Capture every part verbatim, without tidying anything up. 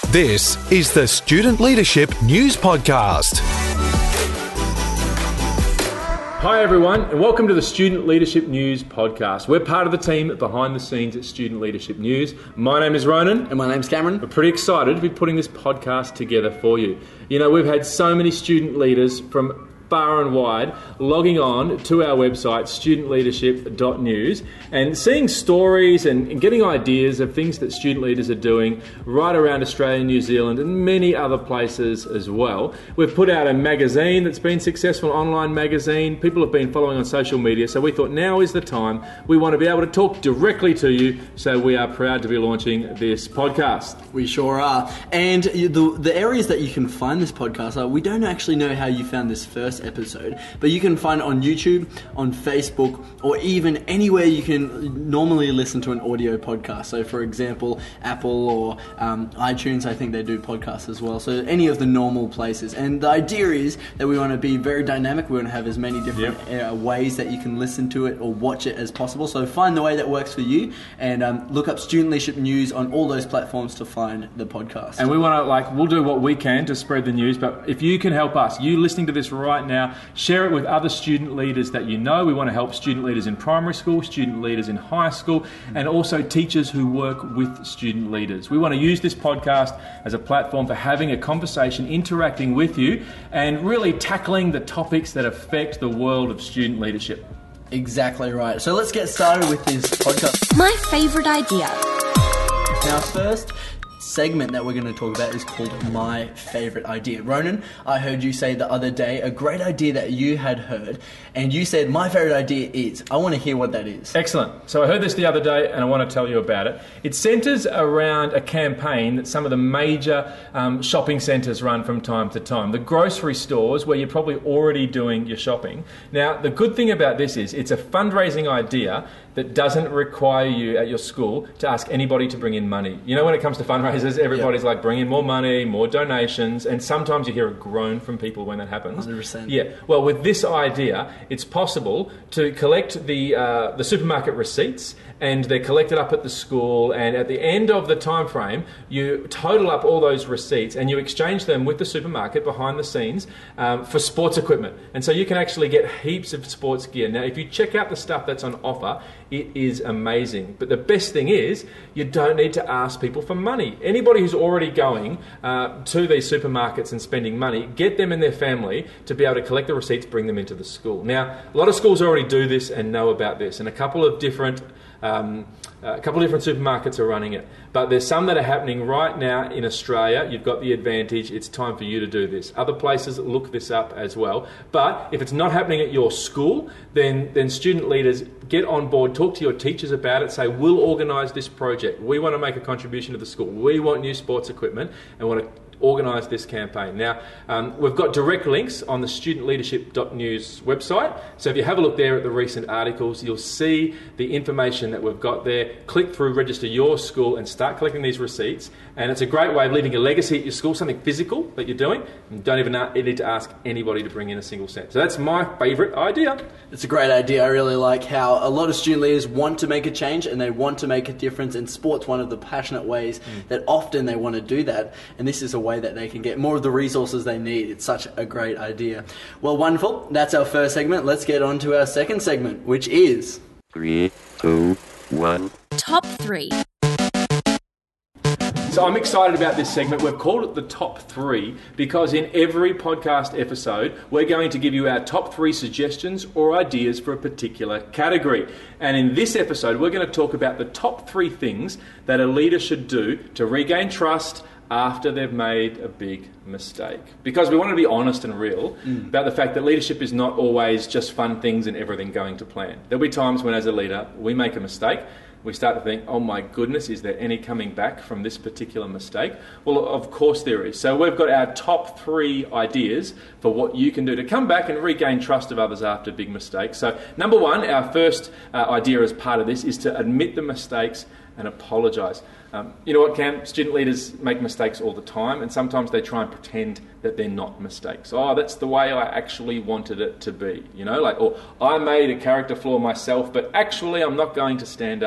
This is the Student Leadership News Podcast. Hi everyone, and welcome to the Student Leadership News Podcast. We're part of the team behind the scenes at Student Leadership News. My name is Ronan. And my name's Cameron. We're pretty excited to be putting this podcast together for you. You know, we've had so many student leaders from far and wide logging on to our website, student leadership dot news, and seeing stories and, and getting ideas of things that student leaders are doing right around Australia, New Zealand, and many other places as well. We've put out a magazine that's been successful, an online magazine. People have been following on social media, so we thought now is the time. We want to be able to talk directly to you, so we are proud to be launching this podcast. We sure are. And the, the areas that you can find this podcast are, we don't actually know how you found this first episode, but you can find it on YouTube, on Facebook, or even anywhere you can normally listen to an audio podcast. So for example, Apple or um, iTunes, I think they do podcasts as well. So any of the normal places. And the idea is that we want to be very dynamic. We want to have as many different yep. uh, ways that you can listen to it or watch it as possible. So find the way that works for you, and um, look up Student Leadership News on all those platforms to find the podcast. And we want to, like, we'll do what we can to spread the news, but if you can help us, you listening to this right now, Now, share it with other student leaders that you know. We want to help student leaders in primary school, student leaders in high school, and also teachers who work with student leaders. We want to use this podcast as a platform for having a conversation, interacting with you, and really tackling the topics that affect the world of student leadership. Exactly right. So let's get started with this podcast. My favourite idea. Now, first segment that we're going to talk about is called My Favourite Idea. Ronan, I heard you say the other day a great idea that you had heard, and you said, my favourite idea is. I want to hear what that is. Excellent. So I heard this the other day, and I want to tell you about it. It centres around a campaign that some of the major um, shopping centres run from time to time. The grocery stores, where you're probably already doing your shopping. Now, the good thing about this is it's a fundraising idea that doesn't require you at your school to ask anybody to bring in money. You know, when it comes to fundraisers, everybody's yep. like, bring in more money, more donations, and sometimes you hear a groan from people when that happens. one hundred percent. Yeah. Well, with this idea, it's possible to collect the uh, the supermarket receipts, and they're collected up at the school, and at the end of the time frame, you total up all those receipts and you exchange them with the supermarket behind the scenes um, for sports equipment. And so you can actually get heaps of sports gear. Now, if you check out the stuff that's on offer, it is amazing. But the best thing is, you don't need to ask people for money. Anybody who's already going uh, to these supermarkets and spending money, get them and their family to be able to collect the receipts, bring them into the school. Now, a lot of schools already do this and know about this, and a couple of different Um, a couple of different supermarkets are running it, but there's some that are happening right now in Australia. You've got the advantage. It's time for you to do this. Other places, look this up as well. But if it's not happening at your school, then then student leaders, get on board, talk to your teachers about it, say, we'll organise this project. We want to make a contribution to the school. We want new sports equipment and want to organise this campaign. Now, um, we've got direct links on the student leadership dot news website, so if you have a look there at the recent articles, you'll see the information that we've got there. Click through, register your school, and start collecting these receipts, and it's a great way of leaving a legacy at your school, something physical that you're doing, and don't even need to ask anybody to bring in a single cent. So that's my favourite idea. It's a great idea. I really like how a lot of student leaders want to make a change and they want to make a difference, and sport's one of the passionate ways mm. that often they want to do that, and this is a way that they can get more of the resources they need. It's such a great idea. Well, wonderful. That's our first segment. Let's get on to our second segment, which is... Three, two, one. Top three. So I'm excited about this segment. We've called it the top three because in every podcast episode, we're going to give you our top three suggestions or ideas for a particular category. And in this episode, we're going to talk about the top three things that a leader should do to regain trust after they've made a big mistake. Because we want to be honest and real mm. about the fact that leadership is not always just fun things and everything going to plan. There'll be times when, as a leader, we make a mistake. We start to think, oh my goodness, is there any coming back from this particular mistake? Well, of course there is. So we've got our top three ideas for what you can do to come back and regain trust of others after big mistakes. So number one, our first uh, idea as part of this is to admit the mistakes and apologise. Um, you know what, Cam? Student leaders make mistakes all the time, and sometimes they try and pretend that they're not mistakes. Oh, that's the way I actually wanted it to be, you know, like, or I made a character flaw myself, but actually I'm not going to stand up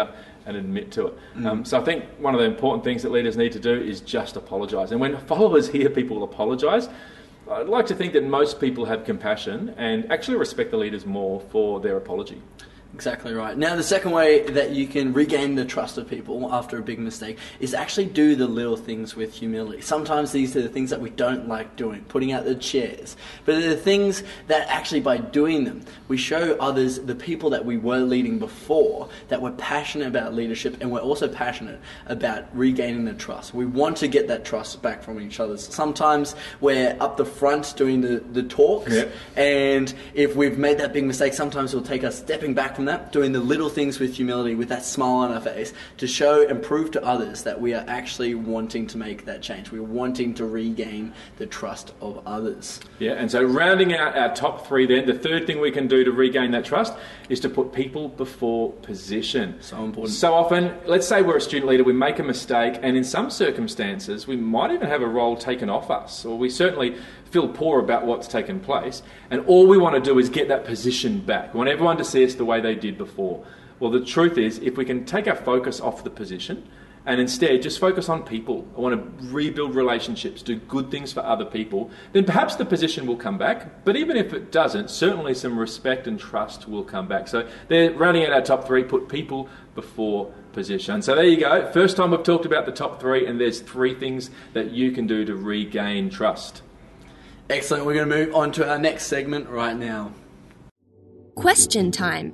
and admit to it. Mm. Um, so I think one of the important things that leaders need to do is just apologise. And when followers hear people apologise, I'd like to think that most people have compassion and actually respect the leaders more for their apology. Exactly right. Now, the second way that you can regain the trust of people after a big mistake is actually do the little things with humility. Sometimes these are the things that we don't like doing, putting out the chairs. But they're the things that actually by doing them, we show others, the people that we were leading before, that we're passionate about leadership and we're also passionate about regaining the trust. We want to get that trust back from each other. Sometimes we're up the front doing the, the talks, yeah. and if we've made that big mistake, sometimes it'll take us stepping back from that, doing the little things with humility, with that smile on our face, to show and prove to others that we are actually wanting to make that change. We're wanting to regain the trust of others. Yeah, and so rounding out our top three then, the third thing we can do to regain that trust is to put people before position. So important. So often, let's say we're a student leader, we make a mistake, and in some circumstances, we might even have a role taken off us, or we certainly feel poor about what's taken place, and all we want to do is get that position back. We want everyone to see us the way they did before. Well, the truth is, if we can take our focus off the position and instead just focus on people, I want to rebuild relationships, do good things for other people, then perhaps the position will come back. But even if it doesn't, certainly some respect and trust will come back. So they're rounding out our top three, put people before position. So there you go. First time we've talked about the top three, and there's three things that you can do to regain trust. Excellent. We're going to move on to our next segment right now. Question time.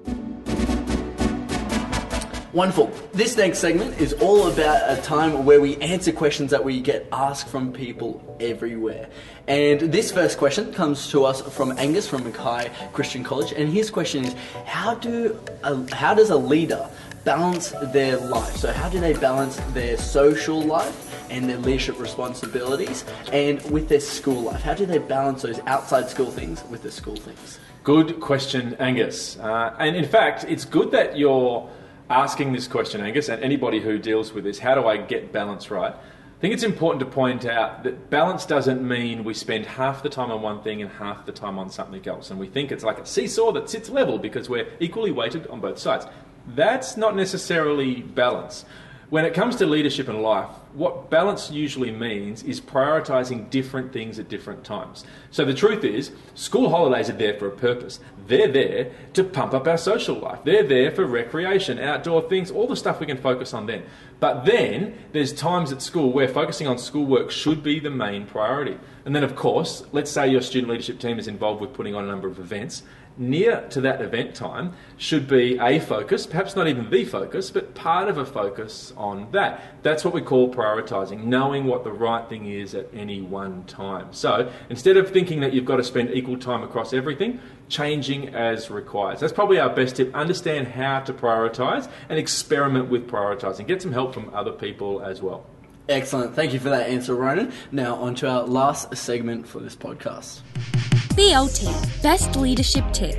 Wonderful. This next segment is all about a time where we answer questions that we get asked from people everywhere. And this first question comes to us from Angus from Mackay Christian College, and his question is, how do a, how does a leader balance their life? So how do they balance their social life and their leadership responsibilities and with their school life? How do they balance those outside school things with the school things? Good question, Angus. Uh, and in fact, it's good that you're asking this question, Angus, and anybody who deals with this, how do I get balance right? I think it's important to point out that balance doesn't mean we spend half the time on one thing and half the time on something else. And we think it's like a seesaw that sits level because we're equally weighted on both sides. That's not necessarily balance. When it comes to leadership and life, what balance usually means is prioritising different things at different times. So the truth is, school holidays are there for a purpose. They're there to pump up our social life. They're there for recreation, outdoor things, all the stuff we can focus on then. But then there's times at school where focusing on schoolwork should be the main priority. And then of course, let's say your student leadership team is involved with putting on a number of events. Near to that event time should be a focus, perhaps not even the focus, but part of a focus on that. That's what we call prioritising, knowing what the right thing is at any one time. So instead of thinking that you've got to spend equal time across everything, changing as required. So that's probably our best tip. Understand how to prioritise and experiment with prioritising. Get some help from other people as well. Excellent. Thank you for that answer, Ronan. Now on to our last segment for this podcast. B L T, Best Leadership Tip.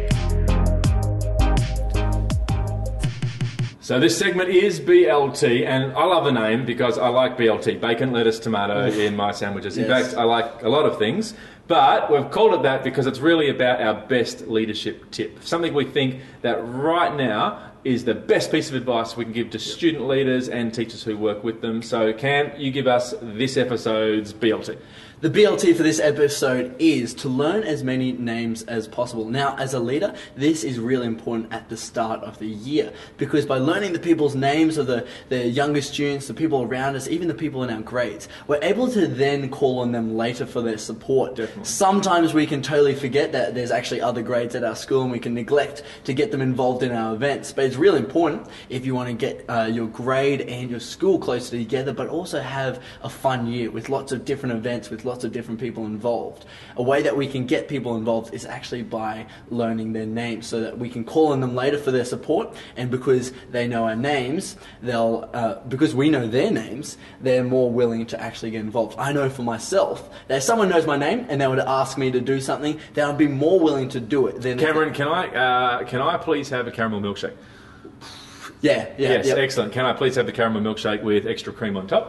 So this segment is B L T, and I love the name because I like B L T, bacon, lettuce, tomato, in my sandwiches. In Yes. fact, I like a lot of things, but we've called it that because it's really about our best leadership tip. Something we think that right now is the best piece of advice we can give to student leaders and teachers who work with them. So Cam, you give us this episode's B L T. The B L T for this episode is to learn as many names as possible. Now, as a leader, this is really important at the start of the year, because by learning the people's names of the, the younger students, the people around us, even the people in our grades, we're able to then call on them later for their support. Definitely. Sometimes we can totally forget that there's actually other grades at our school and we can neglect to get them involved in our events. But it's really important if you want to get uh, your grade and your school closer together, but also have a fun year with lots of different events, with lots of different people involved. A way that we can get people involved is actually by learning their names, so that we can call on them later for their support, and because they know our names, they'll uh, because we know their names, they're more willing to actually get involved. I know for myself that if someone knows my name and they were to ask me to do something, then I'd be more willing to do it than Cameron, can I uh, can I please have a caramel milkshake? yeah, yeah, Yes, yeah. excellent. Can I please have the caramel milkshake with extra cream on top?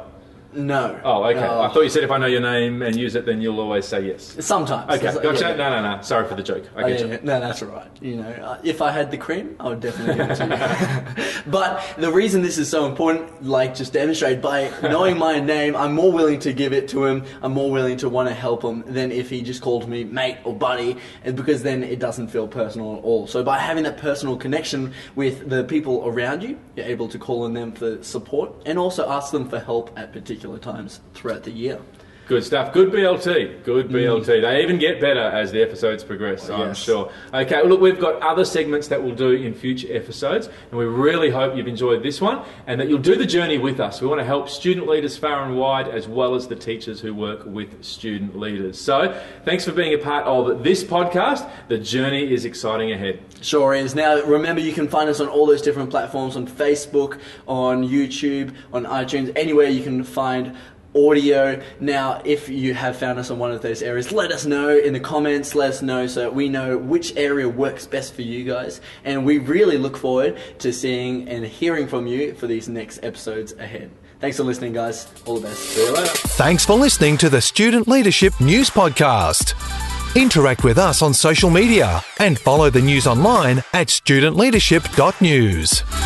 No. Oh, okay. Uh, I thought you said if I know your name and use it, then you'll always say yes. Sometimes. Okay, That's- gotcha. yeah. No, no, no. Sorry for the joke. I Oh, get yeah, you. yeah. No, that's all right. You know, uh, if I had the cream, I would definitely give it to you. But the reason this is so important, like just demonstrated by knowing my name, I'm more willing to give it to him. I'm more willing to want to help him than if he just called me mate or buddy, and because then it doesn't feel personal at all. So by having that personal connection with the people around you, you're able to call on them for support and also ask them for help at particular times throughout the year. Good stuff. Good B L T. Good B L T. They even get better as the episodes progress, I'm Yes. sure. Okay, well, look, we've got other segments that we'll do in future episodes, and we really hope you've enjoyed this one and that you'll do the journey with us. We want to help student leaders far and wide, as well as the teachers who work with student leaders. So, thanks for being a part of this podcast. The journey is exciting ahead. Sure is. Now, remember, you can find us on all those different platforms, on Facebook, on YouTube, on iTunes, anywhere you can find audio. Now, if you have found us on one of those areas, let us know in the comments, let us know so we know which area works best for you guys. And we really look forward to seeing and hearing from you for these next episodes ahead. Thanks for listening, guys. All the best. See you later. Thanks for listening to the Student Leadership News Podcast. Interact with us on social media and follow the news online at student leadership dot news.